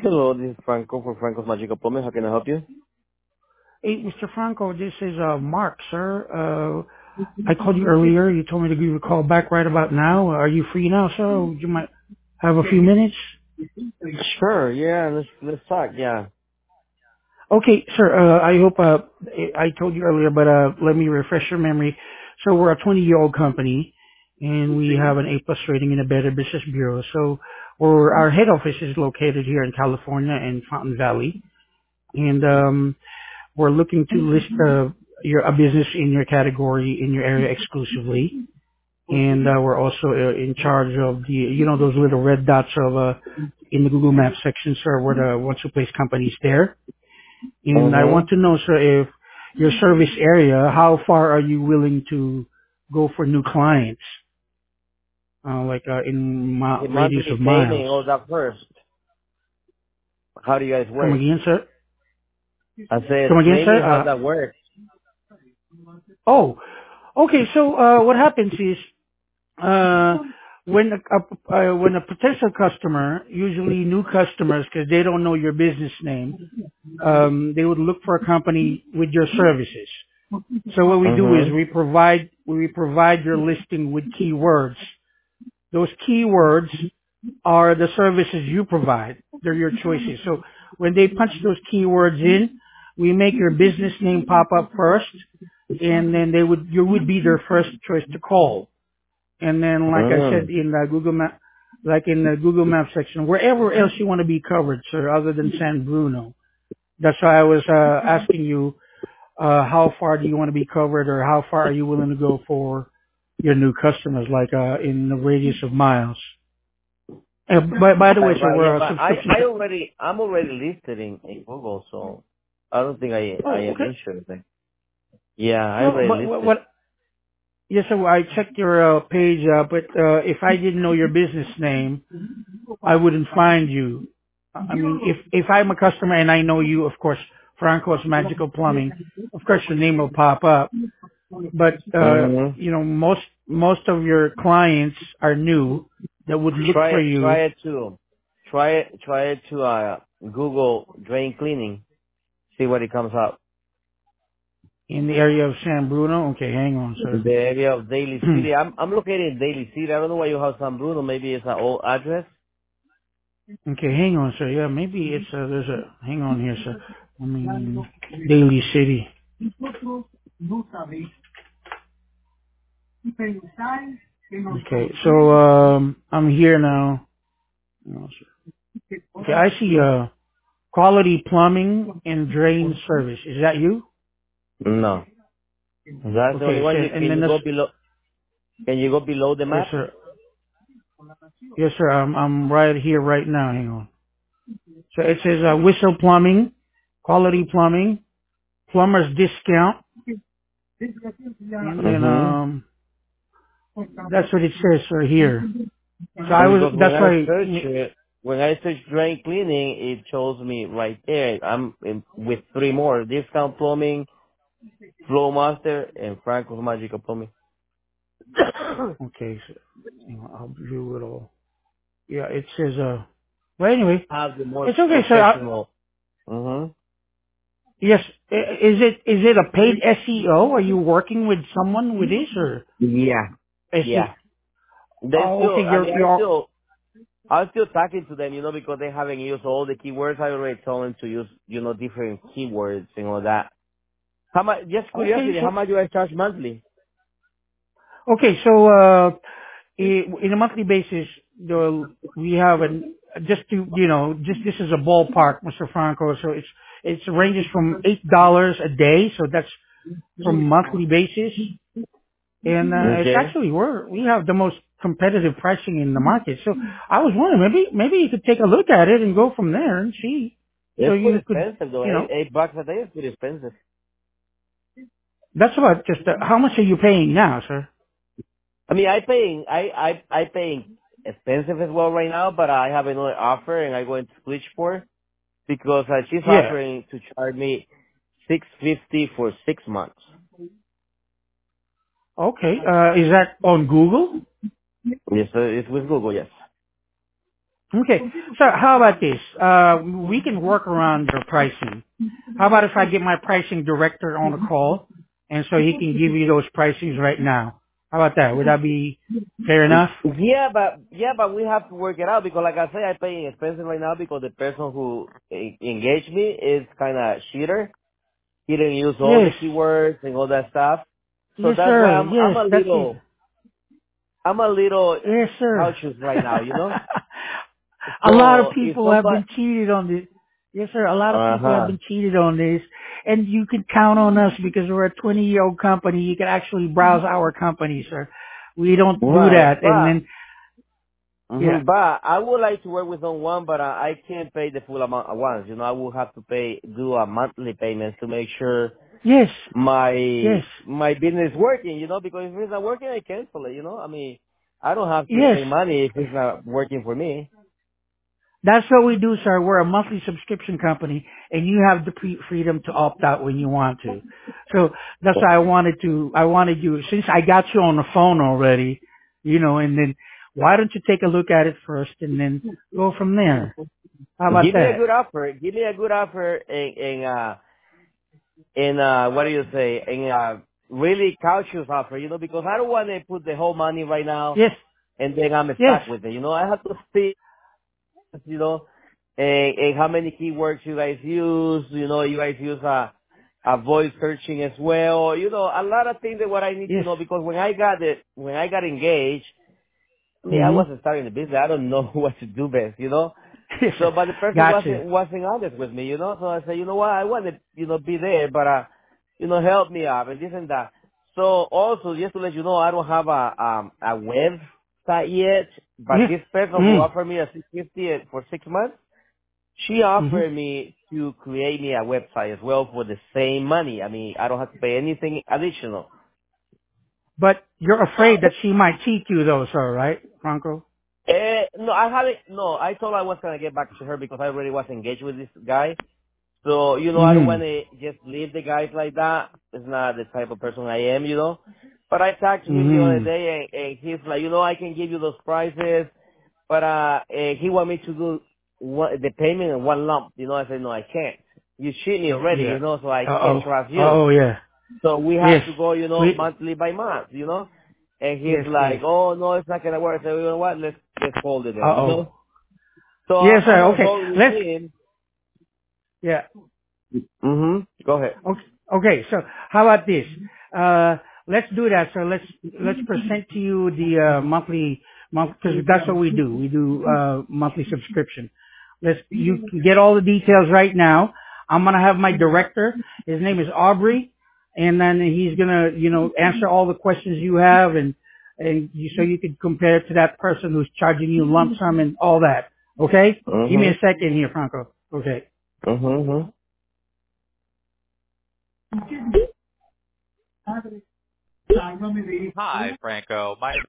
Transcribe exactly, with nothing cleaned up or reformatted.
Hello, this is Franco for Franco's Magical Plumbing. How can I help you? Hey, Mister Franco, this is uh, Mark, sir. Uh, I called you earlier. You told me to give you a call back right about now. Are you free now, sir? Would you might have a few minutes? Sure, yeah, let's let's talk, yeah. Okay, sir. Uh, I hope uh, I told you earlier, but uh, let me refresh your memory. So we're a twenty-year-old company, and we have an A plus rating in the Better Business Bureau. So we're, our head office is located here in California in Fountain Valley, and um, we're looking to list uh, your a business in your category in your area exclusively, and uh, we're also uh, in charge of the you know those little red dots of uh, in the Google Maps section, sir. We're the ones who place companies there, and I Mm-hmm. want to know, sir, if your service area, how far are you willing to go for new clients, uh, like uh, in mi- The radius monthly of miles? payment, all that first. How do you guys Come work? again, sir. I said, Come again, explain me sir. how Uh, that works. oh, okay. So uh, what happens is Uh, when a, a uh, when a potential customer, usually new customers, because they don't know your business name, um, they would look for a company with your services. So what we do is Mm-hmm. we provide we provide your listing with keywords. Those keywords are the services you provide. They're your choices. So when they punch those keywords in, we make your business name pop up first, and then they would you would be their first choice to call. And then, like I said Mm. in the Google Map, like in the Google Map section, wherever else you want to be covered, sir, other than San Bruno. That's why I was uh, asking you, uh, how far do you want to be covered, or how far are you willing to go for your new customers, like uh, in the radius of miles. And by, by the way, Right, sir, right, yeah, we're a but I, subscription. I already, I'm already listed in, in Google, so I don't think I, I Oh, am okay. interested. Yeah, I No, already but what? listed. what yes, sir. I checked your uh, page, uh, but uh, if I didn't know your business name, I wouldn't find you. I mean, if if I'm a customer and I know you, of course, Franco's Magical Plumbing, of course your name will pop up. But uh, Mm-hmm. you know, most most of your clients are new that would look Try for it, try you it to, try it, try it to, uh, Google drain cleaning. See what it comes up. in the area of San Bruno. Okay, hang on, sir. The area of Daly City. I'm I'm located in Daly City. I don't know why you have San Bruno. Maybe it's an old address. Okay, hang on, sir. Yeah, maybe it's uh, there's a hang on here, sir. I mean, Daly City. Okay, so um, I'm here now. No, sir. Okay, I see. Uh, Quality Plumbing and Drain Service. Is that you? No, that's the only Okay, so, one. You and can then you this, go below? Can you go below the yes map? sir, yes sir, I'm, I'm right here right now, hang on. So it says uh, Whistle Plumbing, Quality Plumbing, Plumber's Discount, and then Mm-hmm. um, that's what it says sir here. So I was, Because when that's I why, search it, when I search drain cleaning, it shows me right there. I'm in, with three more: Discount Plumbing, Flow Master, and Franco's Magical Plumbing. okay, so, hang on, I'll view it all. Yeah, it says, uh, well anyway, Have the more it's okay sir. I, professional. Mm-hmm. yes, i- is it, is it a paid S E O? Are you working with someone with this or? Yeah. S E O? Yeah. They Oh, still. okay. I mean, You're I you're still. I'm still talking to them, you know, because they haven't used all the keywords. I already told them to use, you know, different keywords and all that. How much? Just okay. curiosity, how So much do I charge monthly? okay. So uh, i- in a monthly basis, the we have an just to you know just this is a ballpark, Mister Franco. So it's it's ranges from eight dollars a day. So that's from monthly basis, and uh, it's Okay. actually we're we have the most competitive pricing in the market. So I was wondering maybe maybe you could take a look at it and go from there and see. So It's pretty you could expensive though. you Eight, know eight bucks a day is pretty expensive. that's about just uh, how much are you paying now, sir? I mean, I paying, I, I, I paying expensive as well right now, but I have another offer and I'm going to switch for because uh, she's Yeah. offering to charge me six fifty for six months. Okay. Uh, is that on Google? Yes, uh, it's with Google, yes. Okay. So how about this? Uh, we can work around your pricing. How about if I get my pricing director on the call, and so he can give you those pricings right now? How about that? Would that be fair enough? Yeah, but yeah, but we have to work it out because, like I say, I pay expensive right now because the person who e- engaged me is kind of cheater. He didn't use all the Yes. keywords and all that stuff. So Yes, that's why sir. I'm I'm Yes, a that's it. little I'm a little Yes, sir. cautious right now, you know. A lot of So if people have somebody, been cheated on this. Yes, sir. A lot of uh people have huh, been cheated on this. And you can count on us because we're a twenty year old company. You can actually browse our company, sir. We don't do right, that. And but then, yeah. hmm but I would like to work with someone, but I, I can't pay the full amount at once. You know, I will have to pay do a monthly payment to make sure Yes. my Yes. my business is working. You know, because if it's not working, I cancel it. You know, I mean, I don't have to Yes. pay money if it's not working for me. That's what we do, sir. We're a monthly subscription company, and you have the pre- freedom to opt out when you want to. So that's why I wanted to, I wanted you, since I got you on the phone already, you know, and then why don't you take a look at it first and then go from there? How about Give me a that? good offer. Give me a good offer, and and uh, and uh, what do you say? And uh, really cautious offer. You know, because I don't want to put the whole money right now, Yes, and then I'm yes, stuck with it. You know, I have to see, you know, and, and how many keywords you guys use. You know, you guys use a, a voice searching as well. You know, a lot of things that what I need to yes. know because when I got it, when I got engaged, I mean, I hmm wasn't starting the business. I don't know what to do best, you know. Yes, So, sir. but the person Gotcha. wasn't wasn't honest with me, you know. So I said, you know what, I want to, you know, be there, but uh, you know, help me out and this and that. So also, just to let you know, I don't have a um a website yet, but Yeah. this person who Mm. offered me a six fifty for six months, she hmm offered me to create me a website as well for the same money. I mean, I don't have to pay anything additional. But you're afraid that she might cheat you though, sir, right, Franco? Eh, no, I haven't. No, I told her I was gonna get back to her because I already was engaged with this guy. So, you know, I don't hmm want to just leave the guys like that. It's not the type of person I am, you know. But I talked to him the other hmm day, and, and he's like, you know, I can give you those prices, but uh, uh he want me to do one, the payment in one lump. You know, I said, no, I can't. You cheat me already, Yeah. you know, so I Uh can't oh. trust Uh you. oh, yeah. So we Yes. have to go, you know, We. monthly by month, you know. And he's Yes. like, Yes. oh no, it's not gonna work. I said, you know what? Let's let's hold it Uh then, you oh. know. So Yes, I'm sir. I'm on Okay. hold with Let's. him. Yeah. Mhm. Go ahead. Okay. Okay. So how about this? Uh, let's do that. So let's let's present to you the uh, monthly month because that's what we do. We do uh, monthly subscription. Let's you can get all the details right now. I'm gonna have my director. His name is Aubrey, and then he's gonna you know answer all the questions you have and and you, so you can compare it to that person who's charging you lump sum and all that. Okay? Give me a Mhm. second here, Franco. Okay. Mhm. Hi, Franco. My